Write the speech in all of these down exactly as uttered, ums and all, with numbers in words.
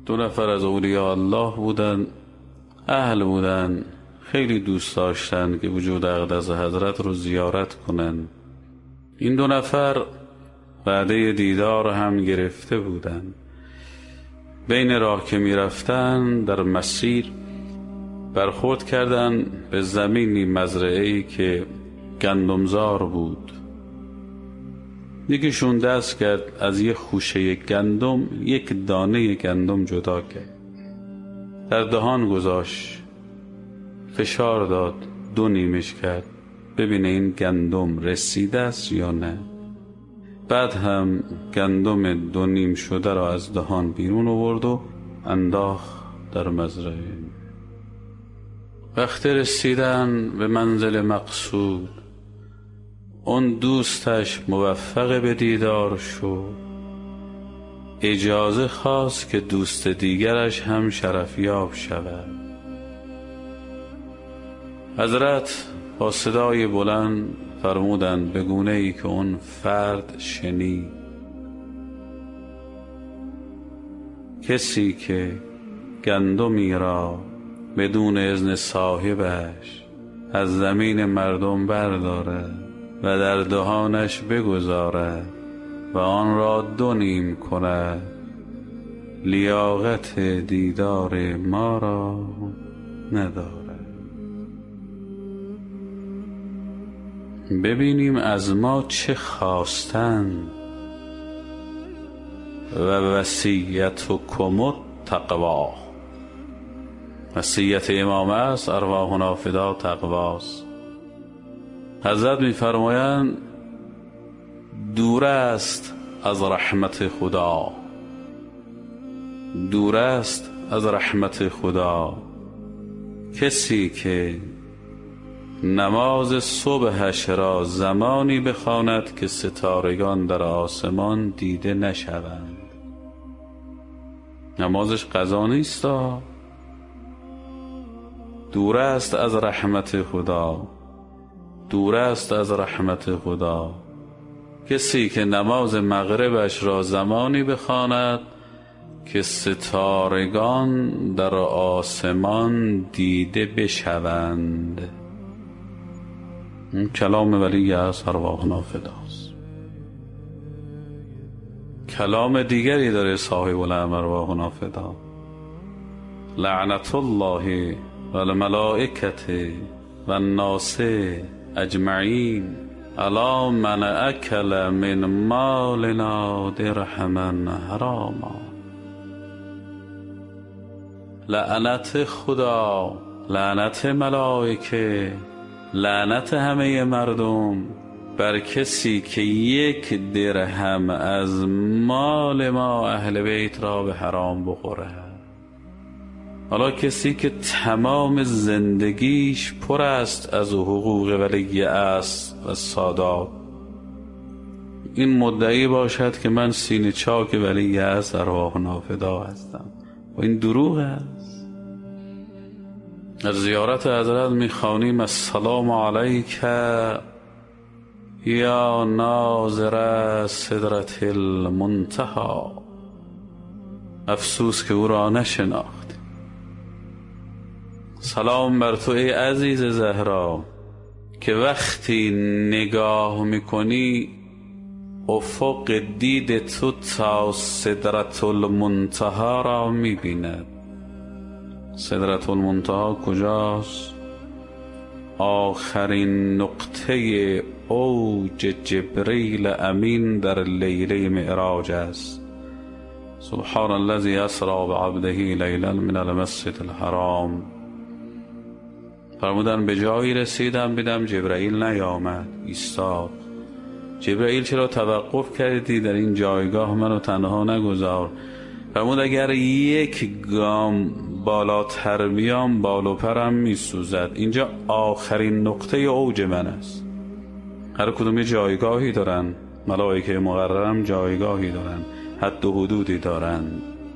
دو نفر از اولیاء الله بودن، اهل بودن، خیلی دوست داشتن که وجود اقدس حضرت رو زیارت کنن. این دو نفر وعده دیدار هم گرفته بودن. بین راه که می رفتن در مسیر برخورد کردن به زمینی مزرعه‌ای که گندمزار بود. یکیشون دست کرد از یک خوشه گندم یک دانه گندم جدا کرد، در دهان گذاشت، فشار داد، دو نیمش کرد ببینه این گندم رسیده است یا نه. بعد هم گندم دو نیم شده را از دهان بیرون آورد و انداخت در مزرعه. وقتی رسیدن به منزل مقصود، اون دوستش موفق به دیدار شد. اجازه خواست که دوست دیگرش هم شرفیاب شود. حضرت با صدای بلند فرمودند به گونه‌ای که اون فرد شنید: کسی که گندمی را بدون اذن صاحبش از زمین مردم برداره و در دهانش بگذاره و آن را دو نیم کند، لیاقت دیدار ما را نداره. ببینیم از ما چه خواستند. و وصیتکم التقوا، وصیت امام است ارواحنا فدا تقواست. حضرت می‌فرمایند دور است از رحمت خدا، دور است از رحمت خدا کسی که نماز صبحش را زمانی بخواند که ستارگان در آسمان دیده نشوند. نمازش قضا نیست، دور است از رحمت خدا، دور است از رحمت خدا کسی که نماز مغربش را زمانی بخواند که ستارگان در آسمان دیده بشوند. این کلام ولی از ارواحنا فداست. کلام دیگری داره صاحب الامر ارواحنا فدا: لعنت الله و الملائکه و الناس اجمعین علی من اکل من مالنا درهما حراما. لعنت خدا، لعنت ملائکه، لعنت همه مردم بر کسی که یک درهم از مال ما اهل بیت را به حرام بخوره. حالا کسی که تمام زندگیش پر است از حقوق ولی است و سادات، این مدعی باشد که من سینه چاک ولی است ارواحنا فدا هستم، و این دروغ است. از زیارت حضرت میخوانیم السلام علیک یا ناظر سدرة المنتهی. افسوس که او را نشناخت. سلام بر تو ای عزیز زهرا که وقتی نگاه میکنی افق دید تو تا سدرة المنتهی را میبیند. سدرة المنتهی کجاست؟ آخرین نقطه اوج جبریل امین در لیله معراج است. سبحان الذی اسری بعبده لیلا من المسجد الحرام. فرمودن به جایی رسیدم دیدم جبرائیل نیامد، ایستاد. جبرائیل چرا توقف کردی در این جایگاه منو تنها نگذار؟ فرمود اگر یک گام بالاتر بیام بال و پرم میسوزد. اینجا آخرین نقطه اوج من است. هر کدوم جایگاهی دارن، ملائکه مقررم جایگاهی دارن، حد و حدودی دارن.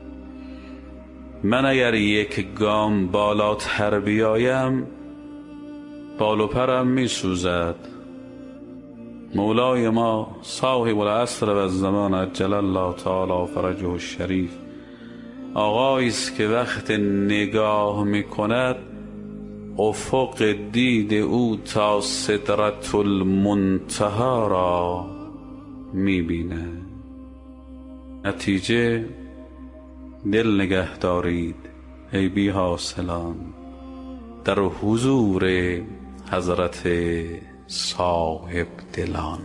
من اگر یک گام بالاتر بیایم بال و پرم می سوزد. مولای ما صاحب العصر و الزمان عجل الله تعالی فرجه الشریف آقایی است که وقت نگاه میکند افق دید او تا سدرة المنتهی را میبیند. نتیجه دل نگه دارید ای بی حاصلان در حضور حضرت صاحب دلان.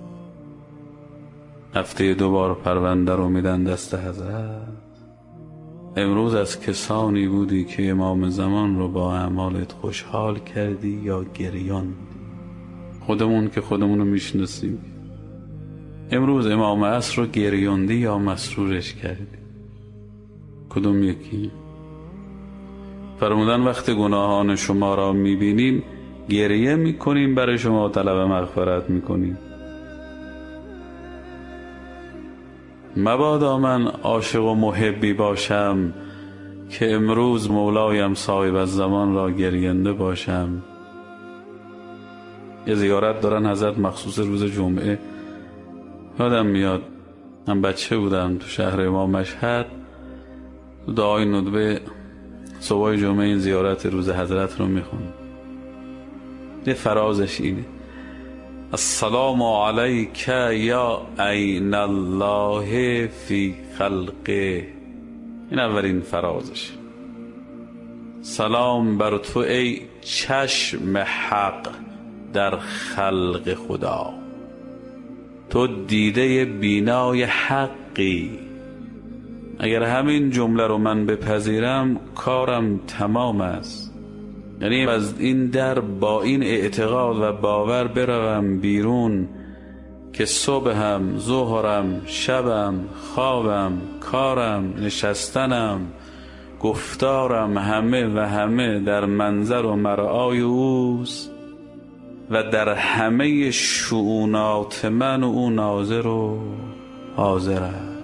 هفته دوبار پرونده رو میدن دست حضرت. امروز از کسانی بودی که امام زمان رو با اعمالت خوشحال کردی یا گریان؟ خودمون که خودمون رو میشناسیم. امروز امام عصر رو گریاندی یا مسرورش کردی؟ کدوم یکی؟ فرمودن وقت گناهان شما را میبینیم گریه میکنیم، برای شما طلب مغفرت میکنیم. مبادا من عاشق و محبی باشم که امروز مولایم صاحب الزمان را گرینده باشم. یه زیارت دارن حضرت مخصوص روز جمعه. یادم میاد من بچه بودم تو شهر ما مشهد، دعای ندبه صبح جمعه این زیارت روز حضرت رو میخون. یه فرازش اینه: السلام علیک یا عین الله فی خلقه. این اولین فرازش. سلام بر تو ای چشم حق در خلق خدا، تو دیده بینای حقی. اگر همین جمله رو من بپذیرم کارم تمام است. یعنی از این در با این اعتقاد و باور بروم بیرون که صبحم، ظهرم، شبم، خوابم، کارم، نشستنم، گفتارم همه و همه در منظر و مرعای اوست و در همه شؤونات من و او ناظر و حاضر است.